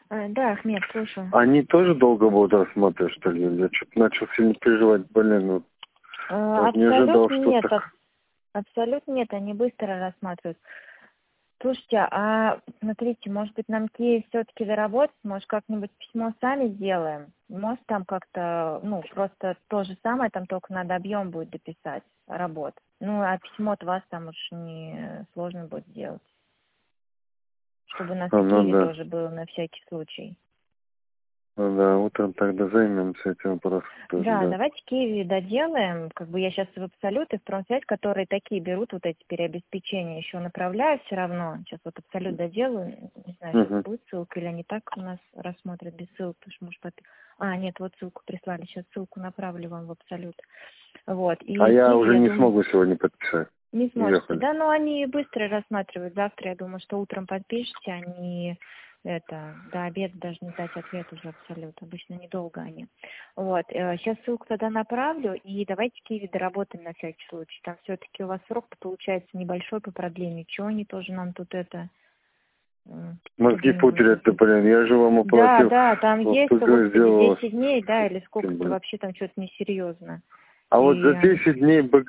Да, Ахмед, слушаю. Они тоже долго будут рассматривать, что ли? Я что-то начал сильно переживать, блин, вот. Так, не ожидал, Абсолютно что нет, так. абсолютно нет, они быстро рассматривают. Слушайте, а смотрите, может быть, нам Киев все-таки доработать, может, как-нибудь письмо сами сделаем? Может, там как-то, ну, просто то же самое, там только надо объем будет дописать работ. Ну, а письмо-то вас там уж не сложно будет сделать, чтобы у нас и Ну Киеве да. тоже было на всякий случай. Ну да, утром тогда займемся этим вопросом тоже, Да, да. давайте Киви доделаем. Как бы я сейчас в Абсолют и в Промсвязь, которые такие берут вот эти переобеспечения, еще направляю все равно. Сейчас вот Абсолют доделаю. Не знаю, сейчас Угу. будет ссылка или они так у нас рассмотрят без ссылки, потому что, может, нет, вот ссылку прислали. Сейчас ссылку направлю вам в Абсолют. Вот. А И я Киви, уже я не думаю, смогу сегодня подписать. не сможете. Уехали. Да, но они быстро рассматривают. Завтра, я думаю, что утром подпишите, они до обеда даже не дать ответ уже абсолютно. Обычно недолго они. Вот. Сейчас ссылку тогда направлю, и давайте Киви доработаем на всякий случай. Там все-таки у вас срок получается небольшой по продлению. Чего они тоже нам тут Мозги придумывают? пудрят, да, блин, я же вам Да, оплатил, да, там вот есть, ПГ господи, сделал, 10 дней, да, или тем сколько-то более. вообще там что-то несерьезно. А вот И за 10 дней БГ,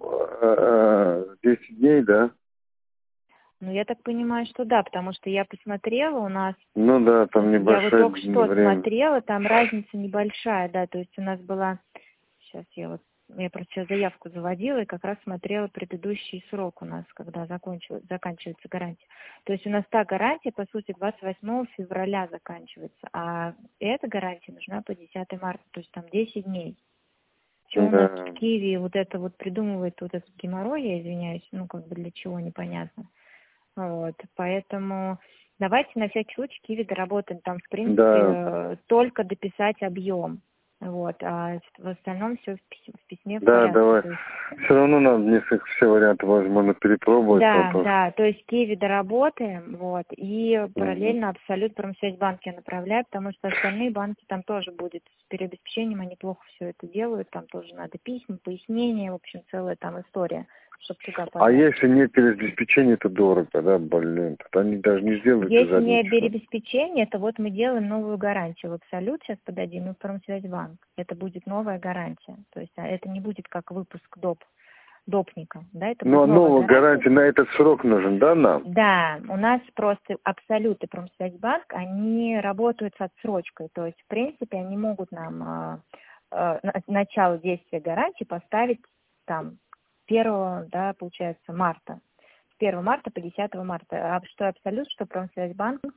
10 дней, да? ну, я так понимаю, что да, потому что я посмотрела, у нас, Ну да, там я вот небольшое только что время. смотрела, там разница небольшая, да, то есть у нас была, я просто сейчас заявку заводила и как раз смотрела предыдущий срок у нас, когда заканчивается гарантия. То есть у нас та гарантия, по сути, 28 февраля заканчивается, а эта гарантия нужна по 10 марта, то есть там 10 дней. Что у нас тут Да. в Киеве вот это вот придумывает вот этот геморрой, я извиняюсь, ну как бы для чего, непонятно. Вот, поэтому давайте на всякий случай Киви доработаем. Там, в принципе, Да, только дописать объем. Вот, а в остальном все в письме в да, порядке. давай. То есть, Все равно надо несколько все варианты, возможно, перепробовать да, вопрос. да, то есть Киви доработаем, вот, и Угу. параллельно Абсолют Промсвязь банки я направляю, потому что остальные банки там тоже будет с переобеспечением, они плохо все это делают, там тоже надо письма, пояснения, в общем, целая там история, чтобы туда А подать. если нет переобеспечения, это дорого, да, блин. Тут они даже не сделают и Если не задничего. переобеспечение, то вот мы делаем новую гарантию. В Абсолют сейчас подадим и в Промсвязьбанк. Это будет новая гарантия. То есть это не будет как выпуск допника. Да, это Ну, будет а новая новая гарантия. гарантия на этот срок нужен, да, нам? Да, у нас просто Абсолют и Промсвязьбанк, они работают с отсрочкой. То есть, в принципе, они могут нам начало действия гарантии поставить там 1, да, получается, марта. С 1 марта по 10 марта. А что Абсолют, что Промсвязьбанк